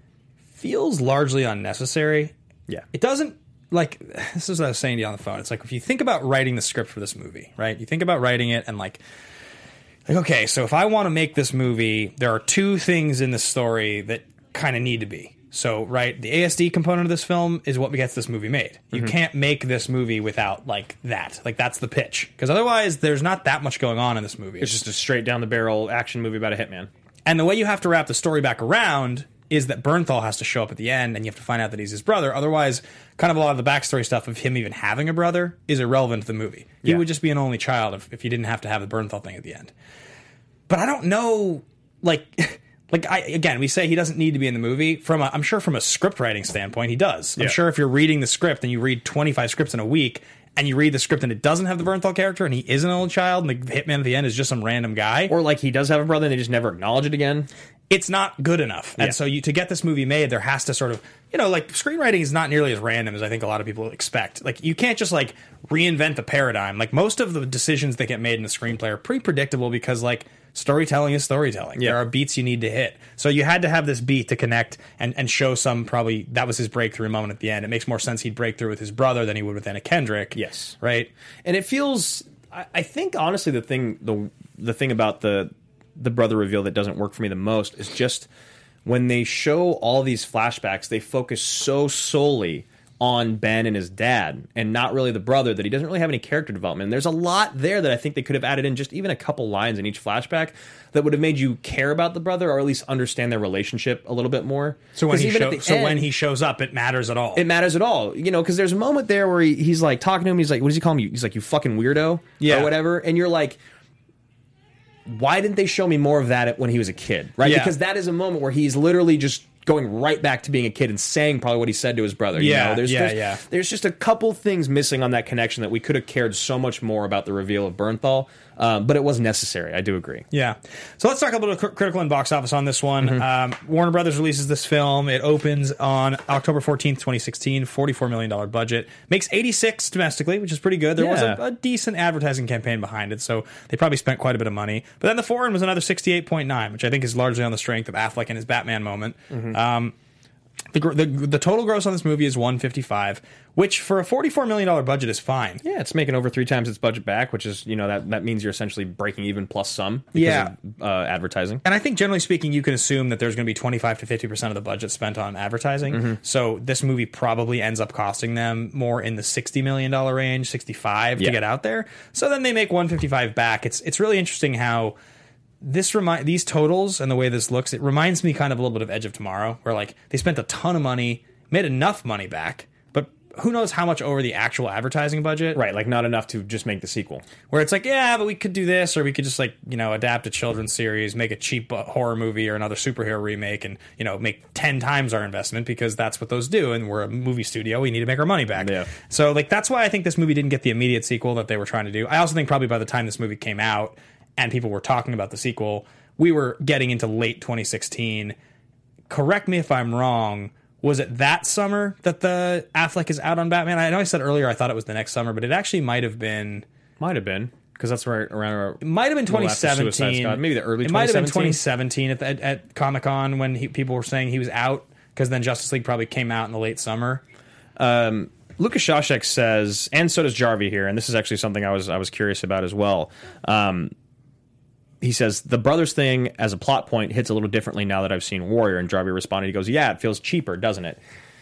feels largely unnecessary. yeah, It doesn't like this is what I was saying to you on the phone. It's like if you think about writing the script for this movie, right? You think about writing it and like, like okay, so if I want to make this movie, there are two things in the story that kind of need to be. So, right, the A S D component of this film is what gets this movie made. You can't make this movie without, like, that. Like, that's the pitch. Because otherwise, there's not that much going on in this movie. it's just a straight down the barrel action movie about a hitman. And the way you have to wrap the story back around is that Bernthal has to show up at the end and you have to find out that he's his brother. Otherwise, kind of a lot of the backstory stuff of him even having a brother is irrelevant to the movie. He Yeah. would just be an only child if, if you didn't have to have the Bernthal thing at the end. But I don't know, like... Like, I, again, we say he doesn't need to be in the movie. From a, I'm sure from a script writing standpoint, he does. I'm Yeah. sure if you're reading the script and you read twenty-five scripts in a week and you read the script and it doesn't have the Bernthal character and he is an old child and the hitman at the end is just some random guy. Or like he does have a brother and they just never acknowledge it again. It's not good enough. And Yeah. so you, to get this movie made, there has to sort of, you know, like screenwriting is not nearly as random as I think a lot of people expect. Like you can't just like reinvent the paradigm. Like most of the decisions that get made in the screenplay are pretty predictable because like storytelling is storytelling. Yeah. There are beats you need to hit. So you had to have this beat to connect and, and show some probably that was his breakthrough moment at the end. It makes more sense he'd break through with his brother than he would with Anna Kendrick. Yes. Right? And it feels I, I think honestly the thing the the thing about the the brother reveal that doesn't work for me the most is just when they show all these flashbacks, they focus so solely on Ben and his dad and not really the brother, that he doesn't really have any character development. And there's a lot there that I think they could have added in just even a couple lines in each flashback that would have made you care about the brother or at least understand their relationship a little bit more. So when 'Cause he even show, at the so end, when he shows up, it matters at all. it matters at all, you know, because there's a moment there where he, he's like talking to him. He's like, what does he call him? He's like, you fucking weirdo, Yeah. or whatever. And you're like, why didn't they show me more of that when he was a kid, right? Yeah. Because that is a moment where he's literally just going right back to being a kid and saying probably what he said to his brother. You Yeah, know? there's, yeah, there's, yeah. There's just a couple things missing on that connection that we could have cared so much more about the reveal of Bernthal, um, but it wasn't necessary. I do agree. Yeah. So let's talk a little bit of critical and box office on this one. Mm-hmm. Um, Warner Brothers releases this film. It opens on October fourteenth, twenty sixteen, forty-four million dollars budget. Makes eighty-six domestically, which is pretty good. There was Yeah. a, a decent advertising campaign behind it, so they probably spent quite a bit of money. But then the foreign was another sixty-eight point nine, which I think is largely on the strength of Affleck and his Batman moment. Mm-hmm. Um, the, gr- the the total gross on this movie is one fifty-five, which for a forty-four million dollars budget is fine. Yeah, it's making over three times its budget back, which is, you know, that, that means you're essentially breaking even plus some because Yeah. of uh, advertising. And I think generally speaking, you can assume that there's going to be twenty-five to fifty percent of the budget spent on advertising. Mm-hmm. So this movie probably ends up costing them more in the sixty million dollars range, sixty-five Yeah. to get out there. So then they make one fifty-five back. It's it's really interesting how this remind these totals and the way this looks, it reminds me kind of a little bit of Edge of Tomorrow, where like they spent a ton of money, made enough money back, but who knows how much over the actual advertising budget. Right, like not enough to just make the sequel. Where it's like, yeah, but we could do this, or we could just like, you know, adapt a children's series, make a cheap uh, horror movie or another superhero remake, and you know, make ten times our investment because that's what those do. And we're a movie studio; we need to make our money back. Yeah. So, like, that's why I think this movie didn't get the immediate sequel that they were trying to do. I also think probably by the time this movie came out and people were talking about the sequel, we were getting into late twenty sixteen. Correct me if I'm wrong. Was it that summer that the Affleck is out on Batman? I know I said earlier I thought it was the next summer, but it actually might have been. Might have been, because that's right around our... It might have been Well, after Suicide twenty seventeen. Squad, maybe the early It might have been twenty twenty seventeen. seventeen at, at, at Comic Con when he, people were saying he was out, because then Justice League probably came out in the late summer. Um, Lucas Shashek says, and so does Jarvie here, and this is actually something I was I was curious about as well. Um, he says, the brothers thing as a plot point hits a little differently now that I've seen Warrior. And Jarvie responded, he goes, yeah, it feels cheaper, doesn't it?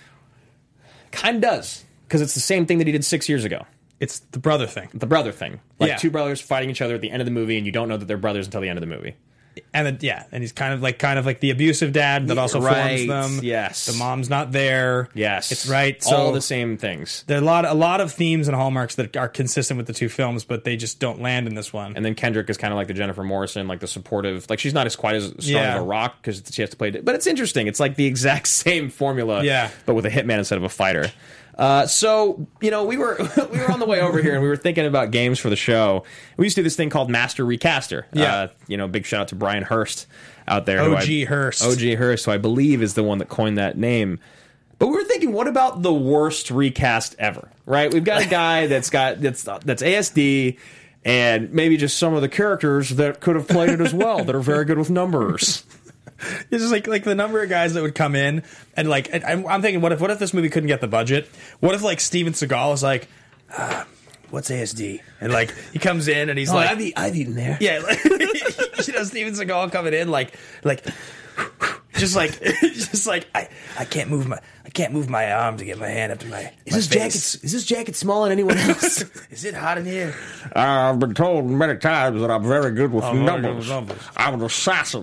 Kind of does, because it's the same thing that he did six years ago. It's the brother thing. The brother thing. Like Yeah. two brothers fighting each other at the end of the movie, and you don't know that they're brothers until the end of the movie. And then, yeah, and he's kind of like kind of like the abusive dad that Yeah, also right, forms them. yes. The mom's not there. Yes. It's right. So All the same things. there are a lot a lot of themes and hallmarks that are consistent with the two films, but they just don't land in this one. And then Kendrick is kind of like the Jennifer Morrison, like the supportive. Like she's not as quite as strong Yeah. of a rock because she has to play. But it's interesting. It's like the exact same formula, Yeah. but with a hitman instead of a fighter. Uh, so you know, we were we were on the way over here and we were thinking about games for the show. We used to do this thing called Master Recaster. Yeah. Uh, you know, big shout out to Brian Hurst out there. who O G I- Hurst. O G Hurst, who I believe is the one that coined that name. But we were thinking, what about the worst recast ever? Right? We've got a guy that's got that's that's A S D, and maybe just some of the characters that could have played it as well that are very good with numbers. It's just like like the number of guys that would come in and like and I'm, I'm thinking, what if what if this movie couldn't get the budget? What if like Steven Seagal is like, uh, what's A S D? And like he comes in and he's like, I've, eat, I've eaten there. yeah, like, you know, Steven Seagal coming in like like just like just like I, I can't move my I can't move my arm to get my hand up to my. Is this jacket is this jacket smaller than anyone else? Is it hot in here? I've been told many times that I'm very good with very good numbers. with numbers. I'm an assassin.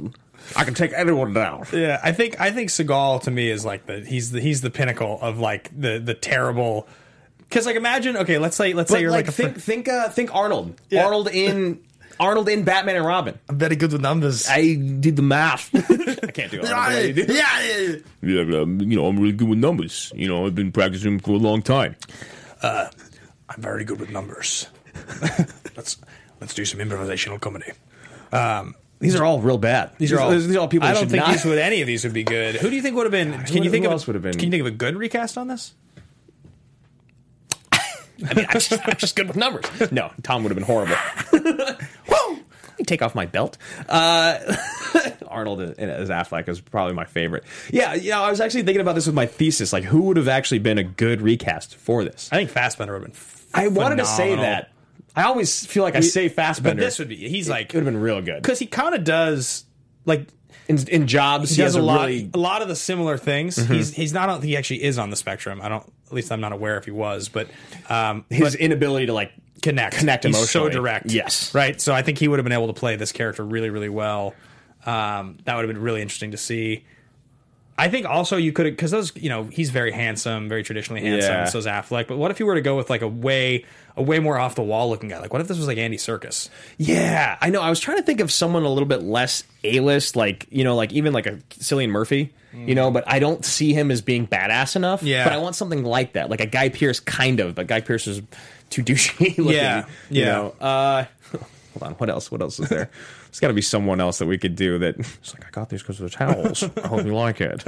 I can take anyone down. Yeah, I think I think Seagal to me is like the he's the he's the pinnacle of like the the terrible. Because like imagine okay, let's say let's But say you're like, like, a think fr- think uh, think Arnold. Yeah. Arnold in Arnold in Batman and Robin. I'm very good with numbers. I did the math. I can't do it. yeah, yeah, yeah. Yeah, um, you know, I'm really good with numbers. You know, I've been practicing for a long time. I'm very good with numbers. let's let's do some improvisational comedy. Um, These are all real bad. These are all. these are all people. I who don't should think not. these would any of these would be good. Who do you think would have been? Can who- you think who of else would have been? Can you think of a good recast on this? I mean, I'm just, I'm just good with numbers. No, Tom would have been horrible. Whoa! Let me take off my belt. Uh, Arnold as Affleck is probably my favorite. Yeah, you know, I was actually thinking about this with my thesis. Like, who would have actually been a good recast for this? I think Fassbender would have been. I wanted to say phenomenal. that. I always feel like I say Fassbender. But this would be. He's like it would have been real good. because he kind of does like In, in Jobs, he, he, does has a lot. really. A lot of the similar things. He's he's not. on- He actually is on the spectrum. I don't. At least I'm not aware if he was. But um, His inability to like connect. connect He's so emotionally. direct. Yes. Right. So I think he would have been able to play this character really, really well. Um, that would have been really interesting to see. I think also you could have, because those, you know, he's very handsome, very traditionally handsome. Yeah. So is Affleck. But what if you were to go with like a way, a way more off the wall looking guy? Like, what if this was like Andy Serkis? Yeah, I know. I was trying to think of someone a little bit less A-list, like, you know, like even like a Cillian Murphy, you know, but I don't see him as being badass enough. Yeah. But I want something like that, like a Guy Pearce kind of, but Guy Pearce is too douchey looking. Yeah, You yeah. know? Uh, hold on. What else? What else is there? There's got to be someone else that we could do that. It's like, I got these because of the towels. I hope you like it.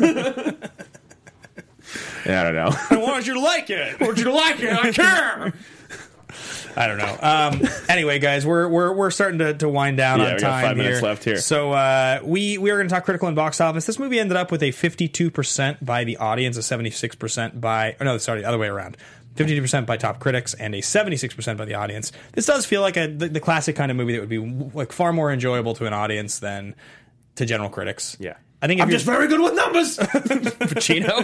Yeah, I don't know. I want you to like it. I want you to like it. I care. I don't know. Um, anyway, guys, we're we're we're starting to, to wind down Yeah, on we got time five here. minutes left here. So uh, we we are going to talk critical and box office. This movie ended up with a fifty-two percent by the audience, a seventy-six percent by. Oh no, sorry, the other way around. fifty-two percent by top critics and a seventy-six percent by the audience. This does feel like a the, the classic kind of movie that would be like far more enjoyable to an audience than to general critics. Yeah. I think if I'm you're- just very good with numbers. Pacino.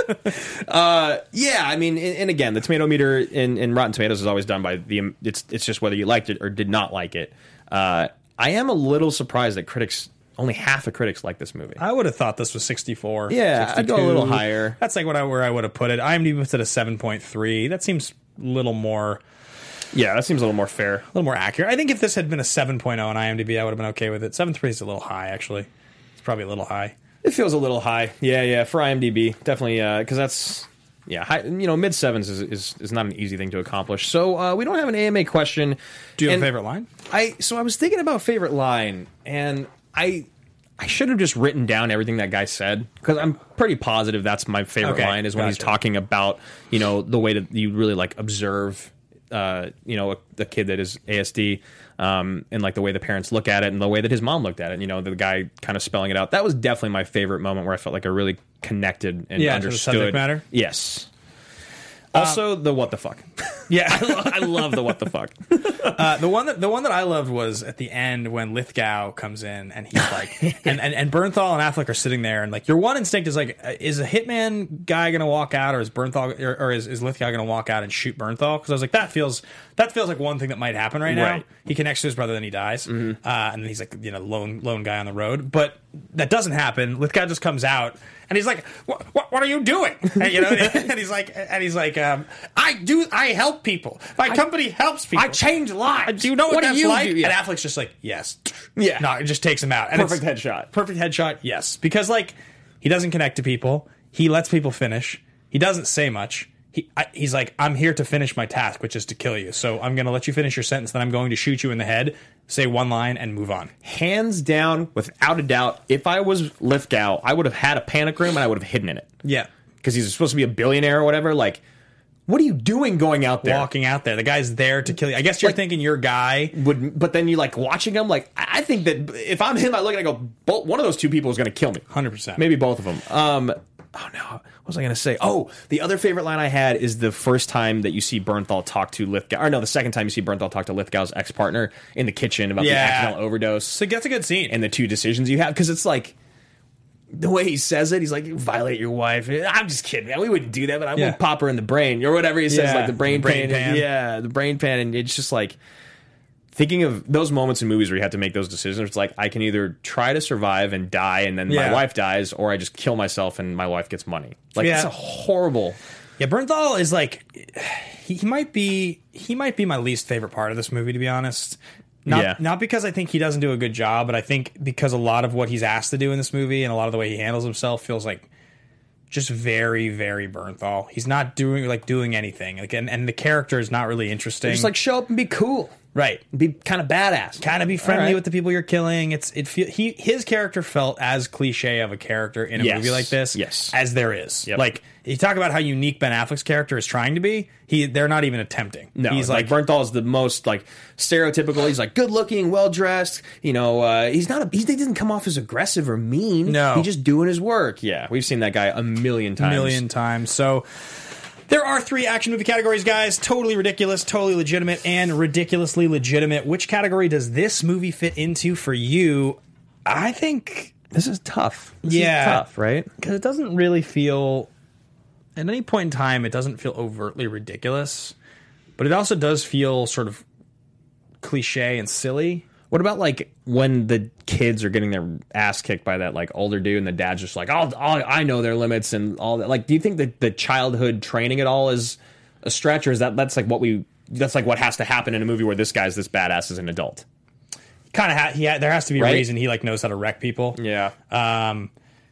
uh, yeah, I mean, and, and again, the tomato meter in, in Rotten Tomatoes is always done by the. It's it's just whether you liked it or did not like it. Uh, I am a little surprised that critics, only half of critics like this movie. I would have thought this was sixty-four. Yeah, I'd go a little higher. That's like what I where I would have put it. IMDb puts it at seven point three. That seems a little more Yeah, that seems a little more fair. a little more accurate. I think if this had been a seven point oh on IMDb, I would have been okay with it. seven point three is a little high, actually. It's probably a little high. It feels a little high. Yeah, yeah, for IMDb, definitely, because that's yeah, high, you know, mid sevens is, is is not an easy thing to accomplish. So uh, we don't have an A M A question. Do you have And a favorite line? I so I was thinking about favorite line, and I I should have just written down everything that guy said because I'm pretty positive that's my favorite Okay, line is when he's gotcha. talking about, you know, the way that you really like observe, uh, you know, a, the kid that is A S D. Um, and like the way the parents look at it and the way that his mom looked at it, you know, the guy kind of spelling it out. That was definitely my favorite moment where I felt like I really connected and Yeah, to the understood. subject matter? Yes. Also, the what the fuck. Yeah. I, lo- I love the what the fuck. Uh, the one that the one that I loved was at the end when Lithgow comes in and he's like, and, and and Bernthal and Affleck are sitting there and like your one instinct is like, uh, is a hitman guy gonna walk out or is Bernthal or, or is, is Lithgow gonna walk out and shoot Bernthal? Because I was like, that feels that feels like one thing that might happen right now. Right. He connects to his brother, then he dies, uh, and then he's like, you know, lone lone guy on the road. But that doesn't happen. Lithgow just comes out. And he's like, "What? What, what are you doing?" And, you know, and he's like, "And he's like, um, I do. I help people. My company helps people. I change lives. Do you know what, What do that's you like?" do? Yeah. And Affleck's just like, "Yes." Yeah. No, it just takes him out. And Perfect it's- headshot. Perfect headshot. Yes, because like he doesn't connect to people. He lets people finish. He doesn't say much. He, I, he's like, I'm here to finish my task, which is to kill you. So I'm going to let you finish your sentence. Then I'm going to shoot you in the head, say one line, and move on. Hands down, without a doubt, if I was Lithgow, I would have had a panic room and I would have hidden in it. Yeah. Because he's supposed to be a billionaire or whatever. Like, what are you doing going out there? Walking out there. The guy's there to kill you. I guess you're Like- thinking your guy. Would, but then you like watching him. Like, I I think that if I'm him, I look and I go, both, one of those two people is going to kill me. one hundred percent. Maybe both of them. Um, oh no, what was I going to say? Oh, the other favorite line I had is the first time that you see Bernthal talk to Lithgow, or no, the second time you see Bernthal talk to Lithgow's ex partner in the kitchen about the Yeah. accidental overdose So that's a good scene. and the two decisions you have. Because it's like the way he says it, he's like, "You violate your wife." I'm just kidding, man. We wouldn't do that, but I Yeah. would pop her in the brain or whatever he says, Yeah. like the brain, The brain pan. pan. Yeah, the brain pan, and it's just like. thinking of those moments in movies where you have to make those decisions. It's like, I can either try to survive and die and then Yeah. my wife dies, or I just kill myself and my wife gets money. Like, Yeah. it's a horrible... Yeah, Bernthal is like he, he might be he might be my least favorite part of this movie, to be honest. Not Yeah. not because I think he doesn't do a good job, but I think because a lot of what he's asked to do in this movie and a lot of the way he handles himself feels like just very, very Bernthal. He's not doing like doing anything. Like and, and the character is not really interesting. Just like show up and be cool. right. Be kind of badass. Kind of be friendly All right. with the people you're killing. It's it feel he his character felt as cliche of a character in a Yes. movie like this Yes. as there is. Yep. Like you talk about how unique Ben Affleck's character is trying to be. He they're not even attempting. No, he's like, like, Bernthal is the most like stereotypical. He's like good looking, well dressed. You know, uh, he's not. A, he doesn't come off as aggressive or mean. No. he's just doing his work. Yeah, we've seen that guy a million times. million times. So there are three action movie categories, guys. Totally ridiculous, totally legitimate, and ridiculously legitimate. Which category does this movie fit into for you? I think This is tough. This Yeah. is tough, right? because it doesn't really feel at any point in time it doesn't feel overtly ridiculous, but it also does feel sort of cliche and silly. What about like when the kids are getting their ass kicked by that like older dude, and the dad's just like, "I'll, I'll I know their limits," and all that. Like, do you think that the childhood training at all is a stretch, or is that that's like what we that's like what has to happen in a movie where this guy's this badass as an adult? Kind of ha- he ha- there has to be a Right? reason he like knows how to wreck people. Yeah. Um,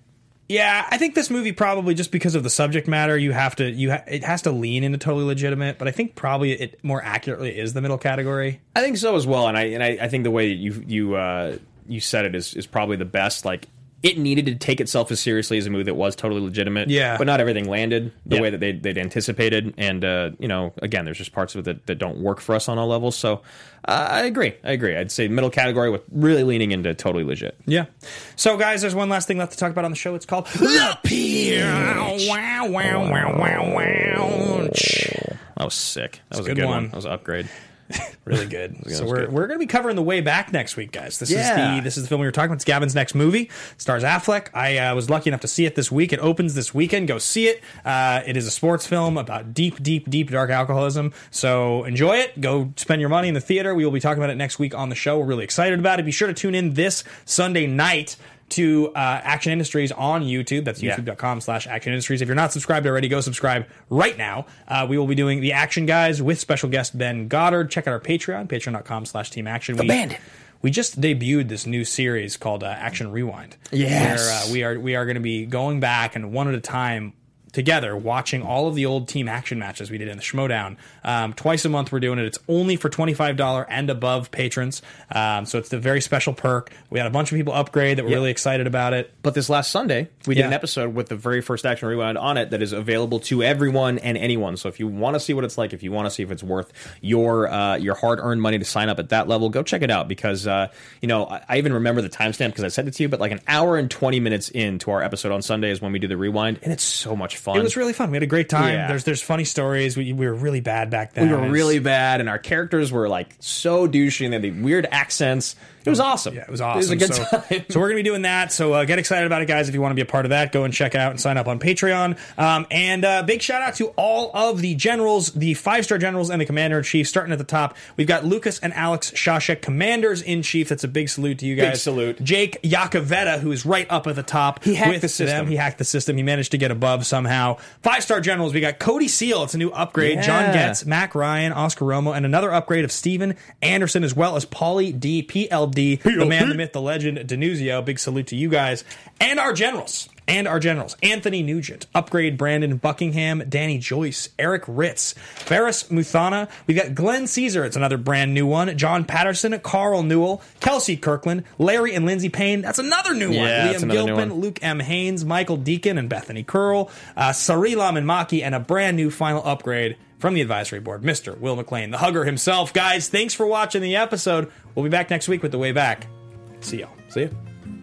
yeah, I think this movie probably just because of the subject matter, you have to you ha- it has to lean into totally legitimate, but I think probably it more accurately is the middle category. I think so as well, and I and I, I think the way you you uh, you said it is is probably the best. Like, it needed to take itself as seriously as a movie that was totally legitimate. Yeah. But not everything landed the Yeah. way that they, they'd anticipated. And, uh, you know, again, there's just parts of it that, that don't work for us on all levels. So uh, I agree. I agree. I'd say middle category with really leaning into totally legit. Yeah. So, guys, there's one last thing left to talk about on the show. It's called The Pitch. Wow, wow, wow, wow, wow. That was sick. That was a a good good one. one. That was an upgrade. Really good. so was we're good. we're going to be covering The Way Back next week, guys. This is Yeah. the this is the film we were talking about. It's Gavin's next movie. It stars Affleck. I uh, was lucky enough to see it this week. It opens this weekend. Go see it. Uh, it is a sports film about deep, deep, deep dark alcoholism. So enjoy it. Go spend your money in the theater. We will be talking about it next week on the show. We're really excited about it. Be sure to tune in this Sunday night to uh, Action Industries on YouTube. That's Yeah. youtube.com slash Action Industries. If you're not subscribed already, go subscribe right now. Uh, we will be doing The Action Guys with special guest Ben Goddard. Check out our Patreon, patreon.com slash Team Action. The we, Bandit. We just debuted this new series called uh, Action Rewind. Yes. Where uh, we are, we are going to be going back and one at a time together watching all of the old Team Action matches we did in the Schmodown. Um, twice a month we're doing it. It's only for twenty-five dollars and above patrons. Um, so it's a very special perk. We had a bunch of people upgrade that were Yep. really excited about it. But this last Sunday, we did Yeah. an episode with the very first Action Rewind on it that is available to everyone and anyone. So if you want to see what it's like, if you want to see if it's worth your uh, your hard-earned money to sign up at that level, go check it out. Because, uh, you know, I, I even remember the timestamp because I sent it to you, but like an hour and twenty minutes into our episode on Sunday is when we do the rewind, and it's so much fun. It was really fun. We had a great time. Yeah. There's there's funny stories. We, we were really bad back then. We were It's- really bad, and our characters were like so douchey, and they had the weird accents. It was awesome. Yeah, it was awesome. It was a good so, time. so we're going to be doing that. So uh, get excited about it, guys. If you want to be a part of that, go and check out and sign up on Patreon. Um, and uh, big shout out to all of the generals, the five-star generals and the commander-in-chief. Starting at the top, we've got Lucas and Alex Shashek, commanders-in-chief. That's a big salute to you guys. Big salute. Jake Yakoveta, who is right up at the top. He hacked with the system. Them. He hacked the system. He managed to get above somehow. Five-star generals, we got Cody Seal. It's a new upgrade. Yeah. John Getz, Mac Ryan, Oscar Romo, and another upgrade of Steven Anderson, as well as Paulie D, P L D, the man, the myth, the legend, Denuzio. Big salute to you guys. And our generals. And our generals. Anthony Nugent, Upgrade Brandon Buckingham, Danny Joyce, Eric Ritz, Ferris Muthana. We've got Glenn Caesar. It's another brand new one. John Patterson, Carl Newell, Kelsey Kirkland, Larry and Lindsay Payne. That's another new Yeah, one. that's Liam another new Gilpin, one. Luke M. Haynes, Michael Deacon, and Bethany Curl, uh, Sari Lamanmaki, and a brand new final upgrade from the advisory board, Mister Will McLean, the hugger himself. Guys, thanks for watching the episode. We'll be back next week with The Way Back. See y'all. See you.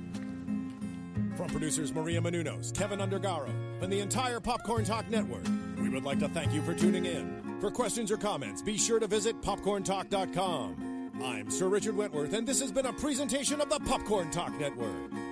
From producers Maria Menounos, Kevin Undergaro, and the entire Popcorn Talk Network, we would like to thank you for tuning in. For questions or comments, be sure to visit popcorn talk dot com. I'm Sir Richard Wentworth, and this has been a presentation of the Popcorn Talk Network.